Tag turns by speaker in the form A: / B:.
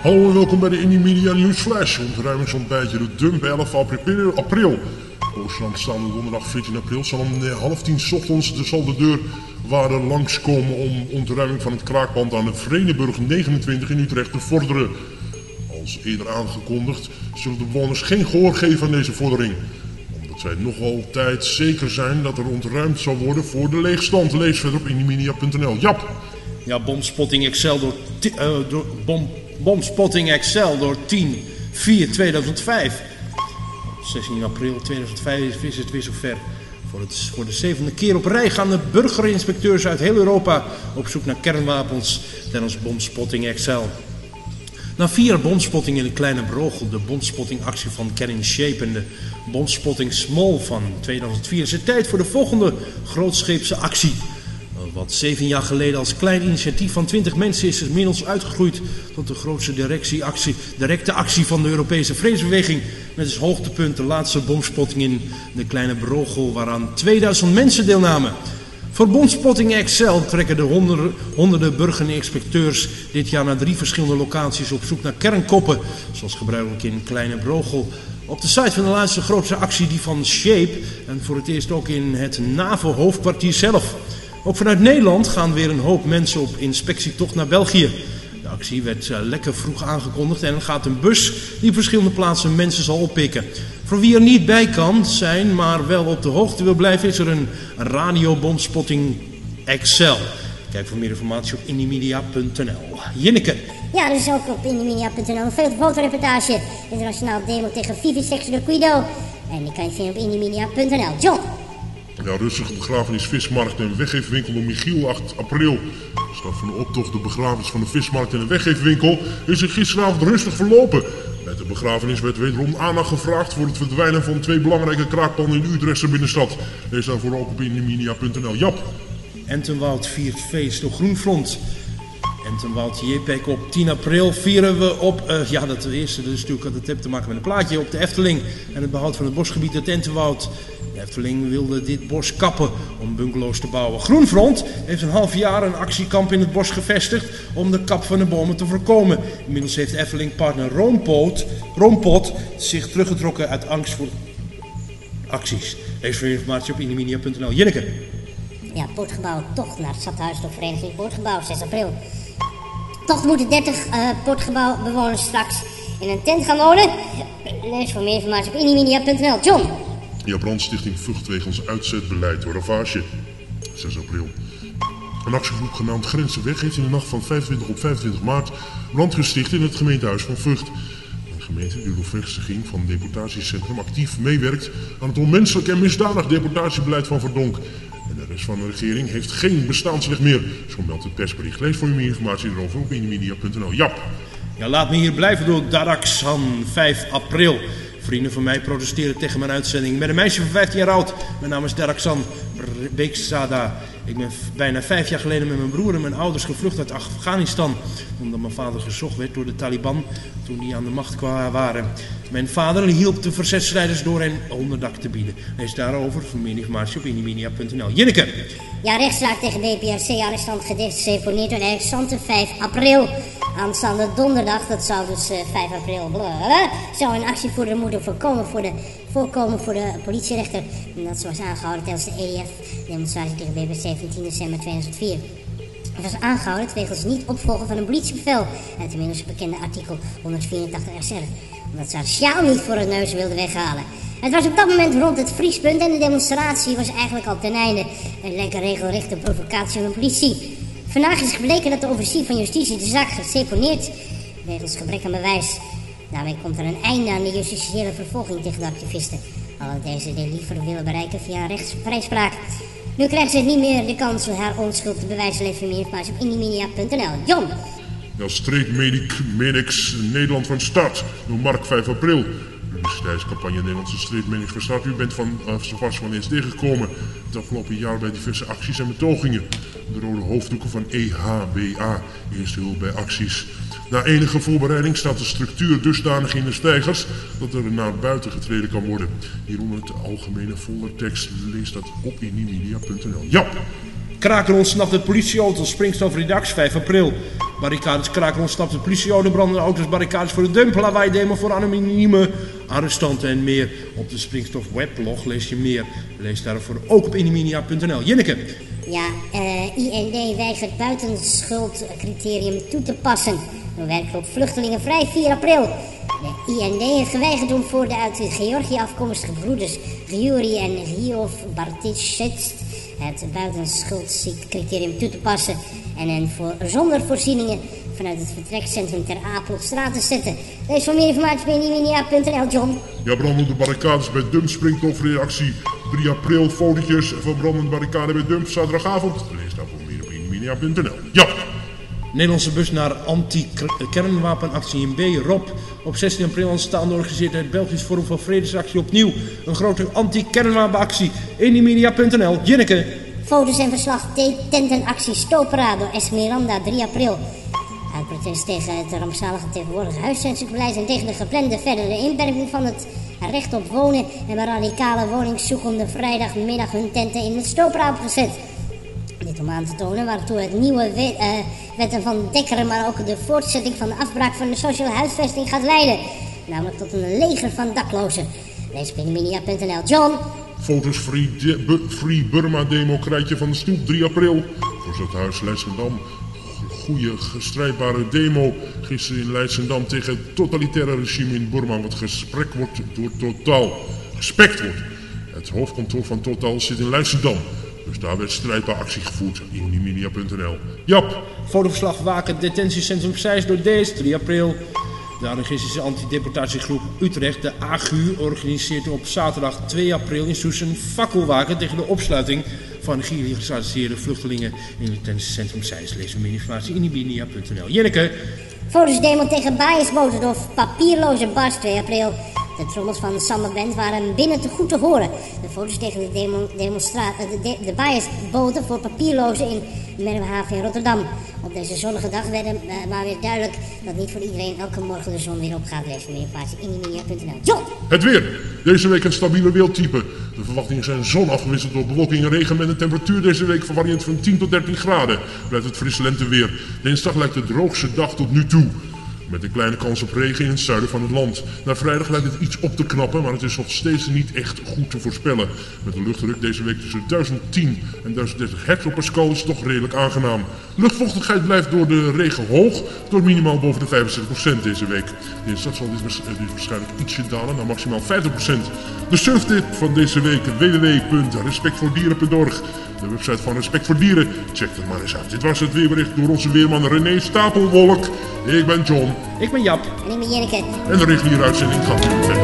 A: Hallo en welkom bij de Indie-Media Nieuwsflash. Ontruimingsontbijtje de dump 11 april. Aanstaande donderdag 14 april zal om 9:30 ochtends de deur waar langskomen om ontruiming van het kraakpand aan de Vredenburg 29 in Utrecht te vorderen. Als eerder aangekondigd zullen de bewoners geen gehoor geven aan deze vordering. Omdat zij nog altijd zeker zijn dat er ontruimd zal worden voor de leegstand. Lees verder op indiemedia.nl. Jap!
B: Ja, Bomspotting Excel Bomspotting Excel door 10/4/2005. 16 april 2005 is het weer zover. Voor de 7e keer op rij gaan de burgerinspecteurs uit heel Europa op zoek naar kernwapens tijdens Bomspotting Excel. Na 4 bomspottingen in de Kleine Brogel, de bomspottingactie van Karen Shape en de bomspotting Small van 2004 is het tijd voor de volgende grootscheepse actie. Wat 7 jaar geleden als klein initiatief van 20 mensen is inmiddels uitgegroeid tot de grootste directe actie van de Europese vredesbeweging. Met als hoogtepunt de laatste bomspotting in de Kleine Brogel waaraan 2000 mensen deelnamen. Voor Bomspotting Excel trekken de honderden burgerinspecteurs dit jaar naar 3 verschillende locaties op zoek naar kernkoppen. Zoals gebruikelijk in Kleine Brogel. Op de site van de laatste grootste actie, die van Shape. En voor het eerst ook in het NAVO-hoofdkwartier zelf. Ook vanuit Nederland gaan weer een hoop mensen op inspectietocht naar België. De actie werd lekker vroeg aangekondigd en er gaat een bus die op verschillende plaatsen mensen zal oppikken. Voor wie er niet bij kan zijn, maar wel op de hoogte wil blijven, is er een radio Bomspotting Excel. Kijk voor meer informatie op indiemedia.nl. Jinneke.
C: Ja, dus ook op indiemedia.nl een fotoreportage. Internationaal demo tegen Vivisex de Guido. En die kan je vinden op indiemedia.nl. John.
A: Ja, rustige begrafenis, vismarkt en weggeefwinkel door Michiel 8 april. De start van de optocht, de begrafenis van de vismarkt en de weggeefwinkel is er gisteravond rustig verlopen. Met de begrafenis werd wederom aandacht gevraagd voor het verdwijnen van 2 belangrijke kraakpanden in de Utrechtse binnenstad. Lees daarvoor ook op indiemedia.nl. Jap!
B: Entenwoud viert feest door Groenfront. Entenwoud JPEG op 10 april vieren we op, dat eerste dus natuurlijk dat heeft te maken met een plaatje op de Efteling en het behoud van het bosgebied uit Entenwoud. De Efteling wilde dit bos kappen om bungalows te bouwen. Groenfront heeft een half jaar een actiekamp in het bos gevestigd om de kap van de bomen te voorkomen. Inmiddels heeft de Efteling-partner Roompot zich teruggetrokken uit angst voor acties. Lees voor informatie op indiemedia.nl. Jinneke.
C: Ja, Poortgebouw tocht naar het stadhuis door vereniging Poortgebouw, 6 april. Toch moeten 30 Poortgebouwbewoners straks in een tent gaan wonen. Lees voor meer informatie op indiemedia.nl. John.
A: Ja, brandstichting Vught wegens uitzetbeleid door ravage, 6 april. Een actiegroep genaamd Grenzenweg heeft in de nacht van 25 op 25 maart brand gesticht in het gemeentehuis van Vught. Een gemeente die door bevestiging van het deportatiecentrum actief meewerkt aan het onmenselijk en misdadig deportatiebeleid van Verdonk. En de rest van de regering heeft geen bestaansrecht meer, zo meldt het persbericht. Lees voor meer informatie erover op indiemedia.nl. Jap!
B: Ja, laat me hier blijven door Daraksan, 5 april. Vrienden van mij protesteren tegen mijn uitzending. Met een meisje van 15 jaar oud. Mijn naam is Daraksan Beekzada. Ik ben bijna 5 jaar geleden met mijn broer en mijn ouders gevlucht uit Afghanistan. Omdat mijn vader gezocht werd door de Taliban toen die aan de macht waren. Mijn vader hielp de verzetsstrijders door hen onderdak te bieden. Lees daarover voor meer informatie op indiemedia.nl. Jinneke.
C: Ja, rechtszaak tegen BPRC-arrestant gedeponeerd door de arrestanten 5 april. Aanstaande donderdag, dat zou dus 5 april, zou een actievoerder moeten voorkomen voor de politierechter. En dat was aangehouden tijdens de EDF-demonstratie tegen BPRC van 10 december 2004. Hij was aangehouden wegens niet opvolgen van een politiebevel. Het inmiddels bekende artikel 184 SR. Omdat ze sociaal niet voor het neus wilden weghalen. Het was op dat moment rond het vriespunt en de demonstratie was eigenlijk al ten einde. Een lekker regelrechte provocatie van de politie. Vandaag is gebleken dat de officier van justitie de zaak geseponeerd wegens gebrek aan bewijs. Daarmee komt er een einde aan de justitiële vervolging tegen de activisten. Alhoewel deze de liever willen bereiken via rechtsvrijspraak. Nu krijgt ze niet meer de kans om haar onschuld te bewijzen. Lees voor meer informatie op indiemedia.nl. John.
A: Ja, Street Medics Nederland van start. Door Mark 5 april. Publiciteitscampagne Nederlandse Street Medics van start. U bent zo vast van eens tegengekomen het afgelopen jaar bij diverse acties en betogingen. De rode hoofddoeken van EHBA. Eerste hulp bij acties. Na enige voorbereiding staat de structuur dusdanig in de stijgers dat er naar buiten getreden kan worden. Hieronder de algemene foldertekst. Lees dat op indiemedia.nl. Ja!
B: Kraken ontsnapt het politieauto, springstof redactie 5 april. Barricades, kraken ontsnapt het politieauto, brandende auto's, barricades voor de dump, lawaai demo voor anonieme arrestanten en meer. Op de springstof weblog lees je meer. Lees daarvoor ook op inimini.nl. Jinneke.
C: Ja, IND weigert buitenschuldcriterium toe te passen. Door werkgroep Vluchtelingen Vrij 4 april. De IND heeft geweigerd om voor de uit Georgië afkomstige broeders Giuri en Giov Bartishets het buitenschuldcriterium toe te passen en hen zonder voorzieningen vanuit het vertrekcentrum ter Apel op straat te zetten. Lees voor meer informatie bij inimini.nl, John.
A: Ja, brandende barricades bij Dump, springstofreactie 3 april, fotootjes van brandende barricade bij Dump, zaterdagavond. Lees daarvoor meer op inimini.nl. Ja!
B: Nederlandse bus naar anti-kernwapenactie in B. Rob. Op 16 april aanstaande organiseert het Belgisch Forum voor Vredesactie opnieuw een grote anti-kernwapenactie. inimini.nl. Jinneke.
C: Foto's en verslag tentenactie Stooparado Esmeralda 3 april. Uit protest tegen het rampzalige tegenwoordige huisvestingsbeleid en tegen de geplande verdere inperking van het recht op wonen hebben radicale woningzoekenden vrijdagmiddag hun tenten in het Stooparado gezet. Dit om aan te tonen waartoe het nieuwe wetten van Dekker, maar ook de voortzetting van de afbraak van de sociale huisvesting gaat leiden. Namelijk tot een leger van daklozen. Lees op inimini.nl. John.
A: Foto's Free Burma demo krijtje van de stoep 3 april. Voorzitterhuis Leidschendam. Goede strijdbare demo gisteren in Leidschendam tegen het totalitaire regime in Burma. Wat gespekt wordt door Total. Het hoofdkantoor van Total zit in Leidschendam. Dus daar werd strijdbaar actie gevoerd. inimini.nl. Jap.
B: Fotoverslag Waken detentiecentrum Zeist door Dees 3 april. De anarchistische antideportatiegroep Utrecht, de AGU, organiseert op zaterdag 2 april in Soes een fakkelwaken tegen de opsluiting van geïlegaliseerde vluchtelingen in het detentiecentrum Zeist. Lees meer informatie in inimini.nl. Jenneke.
C: Foto's demo tegen biasboten door papierloze bars 2 april. De trommels van de Samba-band waren binnen te goed te horen. De foto's tegen de biasboten voor papierlozen in Merwehaven in Rotterdam. Op deze zonnige dag werd maar weer duidelijk dat niet voor iedereen elke morgen de zon weer opgaat. Lees meer informatie in inimini.nl. John!
A: Het weer. Deze week een stabiele wereldtype. De verwachtingen zijn zon afgewisseld door bewolking en regen met een temperatuur deze week variërend van 10 tot 13 graden. Blijft het frisse lenteweer. Dinsdag lijkt de droogste dag tot nu toe. Met een kleine kans op regen in het zuiden van het land. Na vrijdag lijkt het iets op te knappen, maar het is nog steeds niet echt goed te voorspellen. Met een luchtdruk deze week tussen 1010 en 1030 hectopascal is het toch redelijk aangenaam. Luchtvochtigheid blijft door de regen hoog, door minimaal boven de 65% deze week. Dinsdag zal dit waarschijnlijk ietsje dalen naar maximaal 50%. De surftip van deze week www.respectvoordieren.org. De website van Respect voor Dieren. Check het maar eens uit. Dit was het weerbericht door onze weerman René Stapelwolk. Ik ben John.
B: Ik ben Jap.
C: En ik ben Jenneke.
A: En de reguliere uitzending gaat nu verder.